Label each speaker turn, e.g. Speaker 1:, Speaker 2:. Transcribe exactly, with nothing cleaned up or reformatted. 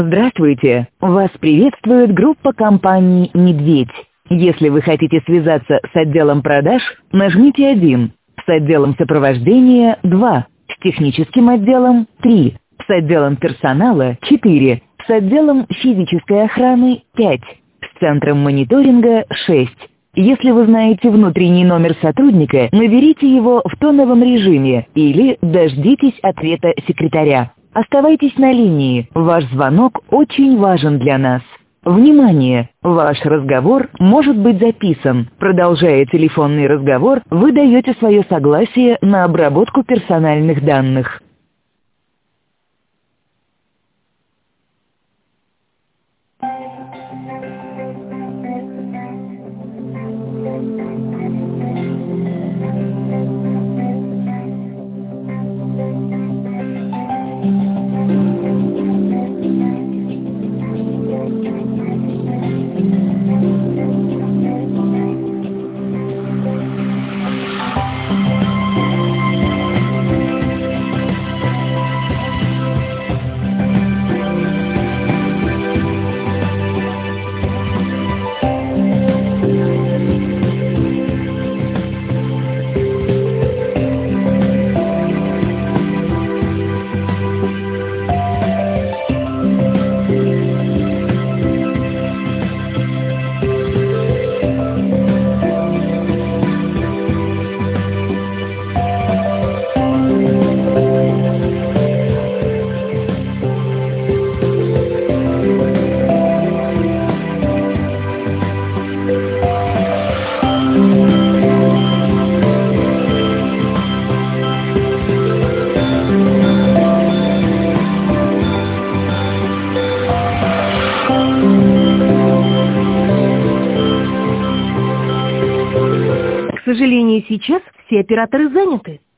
Speaker 1: Здравствуйте! Вас приветствует группа компаний «Медведь». Если вы хотите связаться с отделом продаж, нажмите один, с отделом сопровождения два, с техническим отделом три, с отделом персонала четыре, с отделом физической охраны пять, с центром мониторинга шесть. Если вы знаете внутренний номер сотрудника, наберите его в тоновом режиме или дождитесь ответа секретаря. Оставайтесь на линии, ваш звонок очень важен для нас. Внимание! Ваш разговор может быть записан. Продолжая телефонный разговор, вы даете свое согласие на обработку персональных данных.
Speaker 2: К сожалению, сейчас все операторы заняты.